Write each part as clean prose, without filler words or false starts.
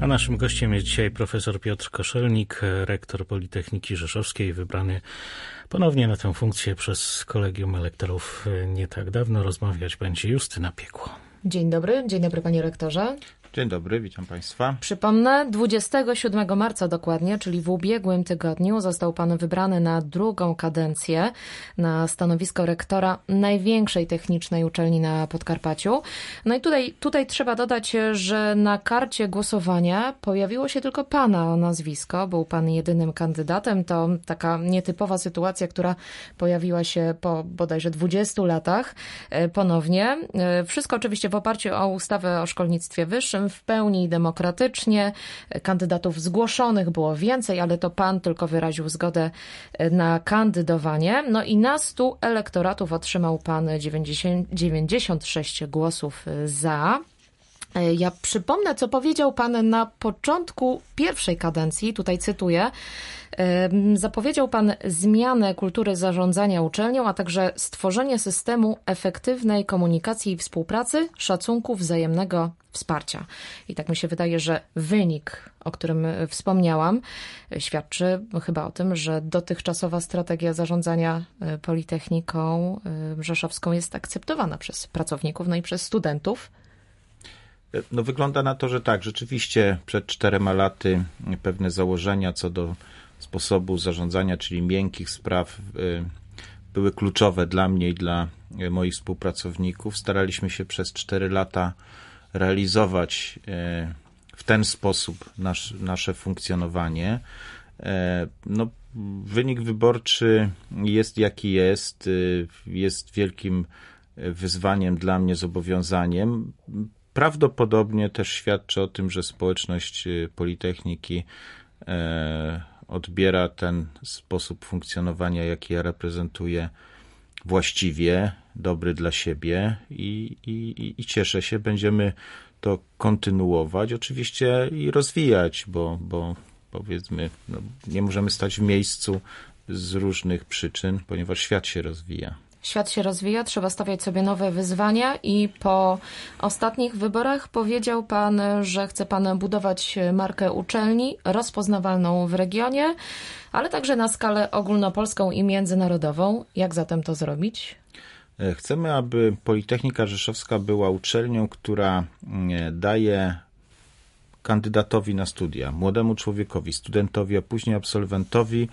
A naszym gościem jest dzisiaj profesor Piotr Koszelnik, rektor Politechniki Rzeszowskiej, wybrany ponownie na tę funkcję przez Kolegium Elektorów nie tak dawno. Rozmawiać będzie Justyna Piekło. Dzień dobry panie rektorze. Dzień dobry, witam państwa. Przypomnę, 27 marca dokładnie, czyli w ubiegłym tygodniu, został pan wybrany na drugą kadencję na stanowisko rektora największej technicznej uczelni na Podkarpaciu. No i tutaj trzeba dodać, że na karcie głosowania pojawiło się tylko pana nazwisko. Był pan jedynym kandydatem. To taka nietypowa sytuacja, która pojawiła się po bodajże 20 latach ponownie. Wszystko oczywiście w oparciu o ustawę o szkolnictwie wyższym, w pełni demokratycznie. Kandydatów zgłoszonych było więcej, ale to pan tylko wyraził zgodę na kandydowanie. No i na 100 elektoratów otrzymał pan 96 głosów za. Ja przypomnę, co powiedział pan na początku pierwszej kadencji, tutaj cytuję. Zapowiedział pan zmianę kultury zarządzania uczelnią, a także stworzenie systemu efektywnej komunikacji i współpracy, szacunku, wzajemnego wsparcia. I tak mi się wydaje, że wynik, o którym wspomniałam, świadczy chyba o tym, że dotychczasowa strategia zarządzania Politechniką Rzeszowską jest akceptowana przez pracowników, no i przez studentów. No wygląda na to, że tak, rzeczywiście przed 4 laty pewne założenia co do sposobu zarządzania, czyli miękkich spraw, były kluczowe dla mnie i dla moich współpracowników. Staraliśmy się przez 4 lata realizować w ten sposób nasze funkcjonowanie. No, wynik wyborczy jest jaki jest wielkim wyzwaniem dla mnie, zobowiązaniem. Prawdopodobnie też świadczy o tym, że społeczność Politechniki odbiera ten sposób funkcjonowania, jaki ja reprezentuję, właściwie, dobry dla siebie i cieszę się. Będziemy to kontynuować oczywiście i rozwijać, bo powiedzmy, no, nie możemy stać w miejscu z różnych przyczyn, ponieważ świat się rozwija. Świat się rozwija, trzeba stawiać sobie nowe wyzwania i po ostatnich wyborach powiedział pan, że chce pan budować markę uczelni rozpoznawalną w regionie, ale także na skalę ogólnopolską i międzynarodową. Jak zatem to zrobić? Chcemy, aby Politechnika Rzeszowska była uczelnią, która daje kandydatowi na studia, młodemu człowiekowi, studentowi, a później absolwentowi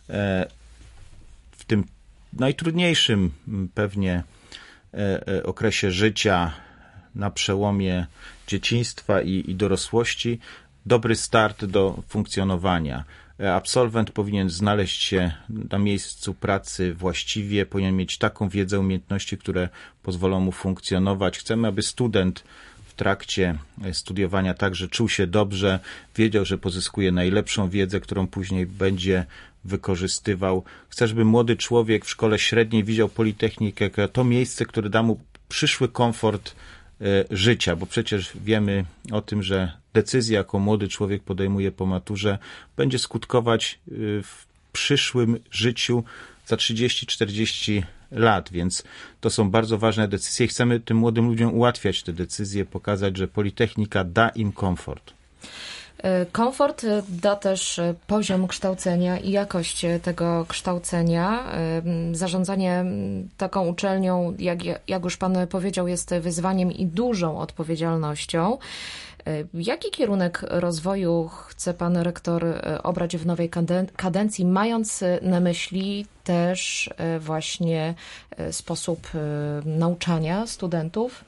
w tym najtrudniejszym pewnie okresie życia na przełomie dzieciństwa i dorosłości dobry start do funkcjonowania. Absolwent powinien znaleźć się na miejscu pracy właściwie, powinien mieć taką wiedzę, umiejętności, które pozwolą mu funkcjonować. Chcemy, aby student w trakcie studiowania także czuł się dobrze, wiedział, że pozyskuje najlepszą wiedzę, którą później będzie wykorzystywał. Chcę, żeby młody człowiek w szkole średniej widział Politechnikę jako to miejsce, które da mu przyszły komfort życia, bo przecież wiemy o tym, że decyzja, jaką młody człowiek podejmuje po maturze, będzie skutkować w przyszłym życiu za 30-40 lat, więc to są bardzo ważne decyzje i chcemy tym młodym ludziom ułatwiać te decyzje, pokazać, że Politechnika da im komfort. Komfort da też poziom kształcenia i jakość tego kształcenia. Zarządzanie taką uczelnią, jak już pan powiedział, jest wyzwaniem i dużą odpowiedzialnością. Jaki kierunek rozwoju chce pan rektor obrać w nowej kadencji, mając na myśli też właśnie sposób nauczania studentów?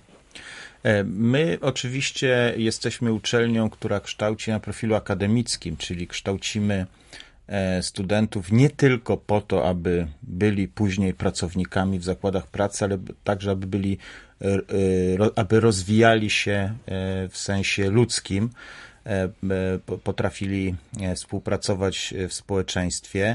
My oczywiście jesteśmy uczelnią, która kształci na profilu akademickim, czyli kształcimy studentów nie tylko po to, aby byli później pracownikami w zakładach pracy, ale także, aby rozwijali się w sensie ludzkim, potrafili współpracować w społeczeństwie.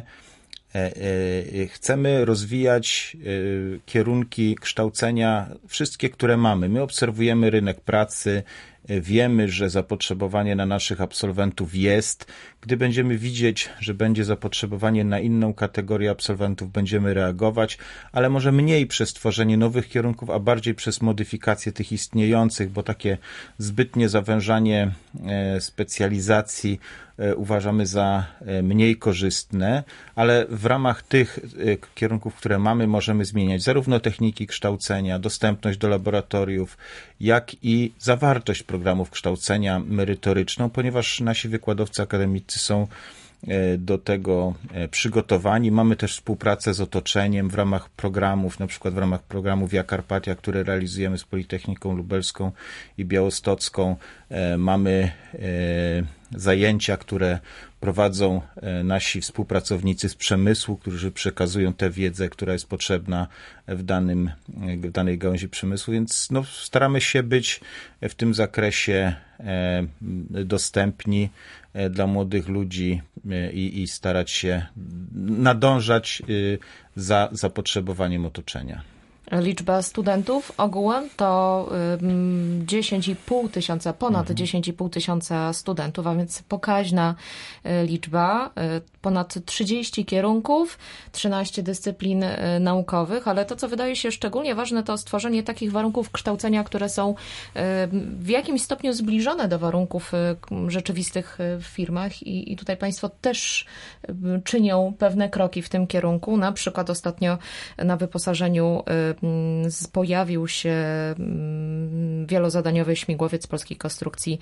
Chcemy rozwijać kierunki kształcenia, wszystkie, które mamy. My obserwujemy rynek pracy Wiemy, że zapotrzebowanie na naszych absolwentów jest. Gdy będziemy widzieć, że będzie zapotrzebowanie na inną kategorię absolwentów, będziemy reagować, ale może mniej przez tworzenie nowych kierunków, a bardziej przez modyfikację tych istniejących, bo takie zbytnie zawężanie specjalizacji uważamy za mniej korzystne, ale w ramach tych kierunków, które mamy, możemy zmieniać zarówno techniki kształcenia, dostępność do laboratoriów, jak i zawartość programów kształcenia merytoryczną, ponieważ nasi wykładowcy akademicy są do tego przygotowani. Mamy też współpracę z otoczeniem w ramach programów, na przykład w ramach programu Via Carpatia, które realizujemy z Politechniką Lubelską i Białostocką. Mamy zajęcia, które prowadzą nasi współpracownicy z przemysłu, którzy przekazują tę wiedzę, która jest potrzebna w danej gałęzi przemysłu, więc staramy się być w tym zakresie dostępni dla młodych ludzi i starać się nadążać za zapotrzebowaniem otoczenia. Liczba studentów ogółem to 10,5 tysiąca, ponad 10,5 tysiąca studentów, a więc pokaźna liczba, ponad 30 kierunków, 13 dyscyplin naukowych, ale to, co wydaje się szczególnie ważne, to stworzenie takich warunków kształcenia, które są w jakimś stopniu zbliżone do warunków rzeczywistych w firmach i tutaj Państwo też czynią pewne kroki w tym kierunku. Na przykład ostatnio na wyposażeniu pojawił się wielozadaniowy śmigłowiec polskiej konstrukcji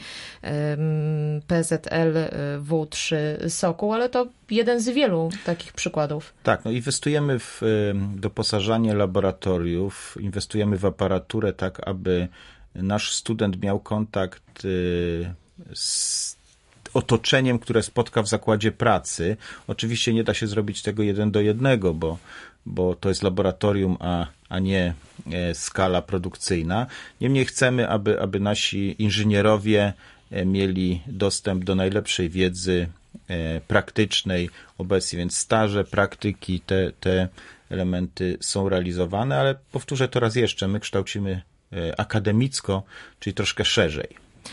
PZL W3 Sokół, ale to jeden z wielu takich przykładów. Tak, inwestujemy w doposażanie laboratoriów, inwestujemy w aparaturę tak, aby nasz student miał kontakt z otoczeniem, które spotka w zakładzie pracy. Oczywiście nie da się zrobić tego 1 do 1, bo to jest laboratorium, a nie skala produkcyjna. Niemniej chcemy, aby nasi inżynierowie mieli dostęp do najlepszej wiedzy praktycznej obecnie, więc staże, praktyki, te elementy są realizowane, ale powtórzę to raz jeszcze, my kształcimy akademicko, czyli troszkę szerzej.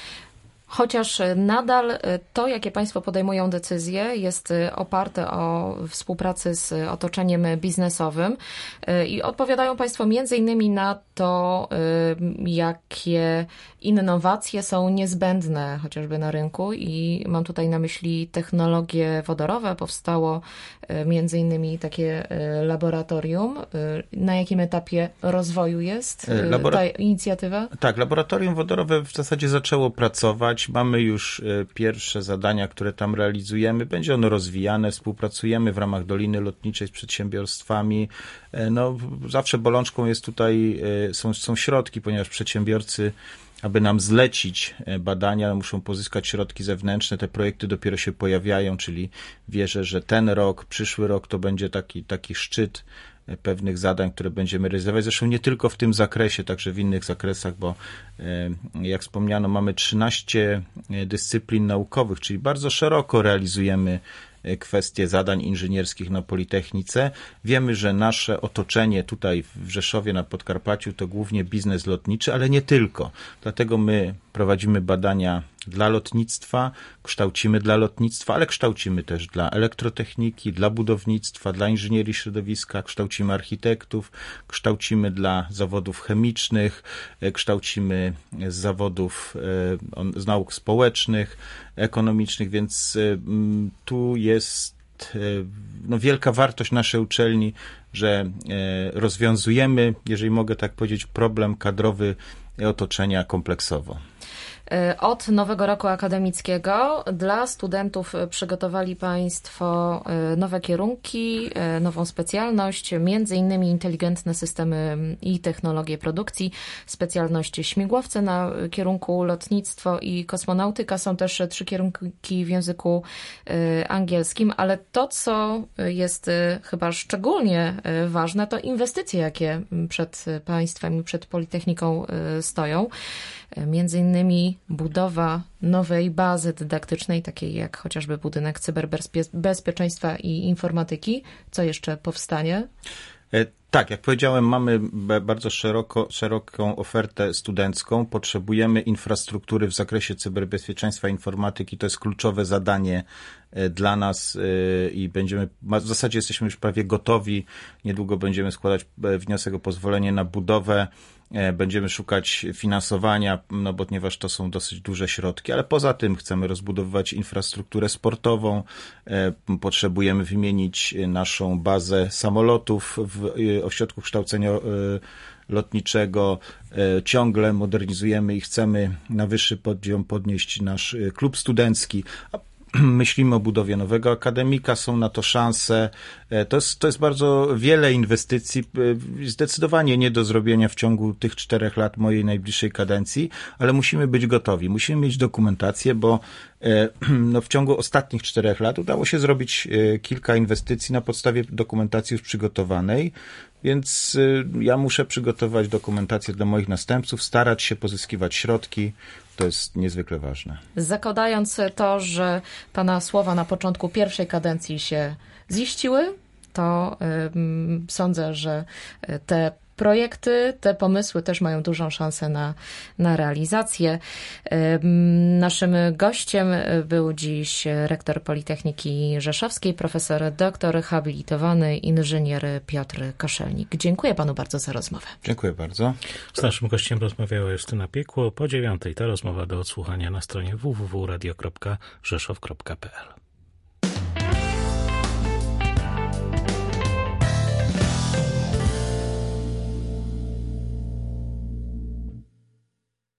Chociaż nadal to, jakie Państwo podejmują decyzje, jest oparte o współpracy z otoczeniem biznesowym i odpowiadają Państwo między innymi na to, jakie innowacje są niezbędne chociażby na rynku i mam tutaj na myśli technologie wodorowe. Powstało między innymi takie laboratorium. Na jakim etapie rozwoju jest ta inicjatywa? Tak, laboratorium wodorowe w zasadzie zaczęło pracować. Mamy już pierwsze zadania, które tam realizujemy. Będzie ono rozwijane. Współpracujemy w ramach Doliny Lotniczej z przedsiębiorstwami. Zawsze bolączką jest tutaj, są środki, ponieważ przedsiębiorcy, aby nam zlecić badania, muszą pozyskać środki zewnętrzne. Te projekty dopiero się pojawiają, czyli wierzę, że ten rok, przyszły rok to będzie taki szczyt pewnych zadań, które będziemy realizować. Zresztą nie tylko w tym zakresie, także w innych zakresach, bo jak wspomniano, mamy 13 dyscyplin naukowych, czyli bardzo szeroko realizujemy kwestie zadań inżynierskich na Politechnice. Wiemy, że nasze otoczenie tutaj w Rzeszowie na Podkarpaciu to głównie biznes lotniczy, ale nie tylko. Dlatego my prowadzimy badania dla lotnictwa, kształcimy dla lotnictwa, ale kształcimy też dla elektrotechniki, dla budownictwa, dla inżynierii środowiska, kształcimy architektów, kształcimy dla zawodów chemicznych, kształcimy z zawodów, z nauk społecznych, ekonomicznych, więc tu jest wielka wartość naszej uczelni, że rozwiązujemy, jeżeli mogę tak powiedzieć, problem kadrowy otoczenia kompleksowo. Od nowego roku akademickiego dla studentów przygotowali Państwo nowe kierunki, nową specjalność, między innymi inteligentne systemy i technologie produkcji, specjalność śmigłowce na kierunku lotnictwo i kosmonautyka. Są też 3 kierunki w języku angielskim, ale to, co jest chyba szczególnie ważne, to inwestycje, jakie przed Państwem i przed Politechniką stoją. Między innymi budowa nowej bazy dydaktycznej, takiej jak chociażby budynek cyberbezpieczeństwa i informatyki. Co jeszcze powstanie? Tak, jak powiedziałem, mamy bardzo szeroką ofertę studencką. Potrzebujemy infrastruktury w zakresie cyberbezpieczeństwa informatyki. To jest kluczowe zadanie dla nas i w zasadzie jesteśmy już prawie gotowi. Niedługo będziemy składać wniosek o pozwolenie na budowę. Będziemy szukać finansowania, no bo ponieważ to są dosyć duże środki, ale poza tym chcemy rozbudowywać infrastrukturę sportową. Potrzebujemy wymienić naszą bazę samolotów w ośrodku kształcenia lotniczego. Ciągle modernizujemy i chcemy na wyższy poziom podnieść nasz klub studencki. Myślimy o budowie nowego akademika, są na to szanse. To jest bardzo wiele inwestycji, zdecydowanie nie do zrobienia w ciągu tych 4 lat mojej najbliższej kadencji, ale musimy być gotowi. Musimy mieć dokumentację, bo w ciągu ostatnich 4 lat udało się zrobić kilka inwestycji na podstawie dokumentacji już przygotowanej, więc ja muszę przygotować dokumentację dla moich następców, starać się pozyskiwać środki. To jest niezwykle ważne. Zakładając to, że pana słowa na początku pierwszej kadencji się ziściły, to sądzę, że te projekty, te pomysły też mają dużą szansę na realizację. Naszym gościem był dziś rektor Politechniki Rzeszowskiej, profesor doktor habilitowany inżynier Piotr Koszelnik. Dziękuję panu bardzo za rozmowę. Dziękuję bardzo. Z naszym gościem rozmawiała Justyna Piekło. Po 9:00 ta rozmowa do odsłuchania na stronie www.radio.rzeszow.pl.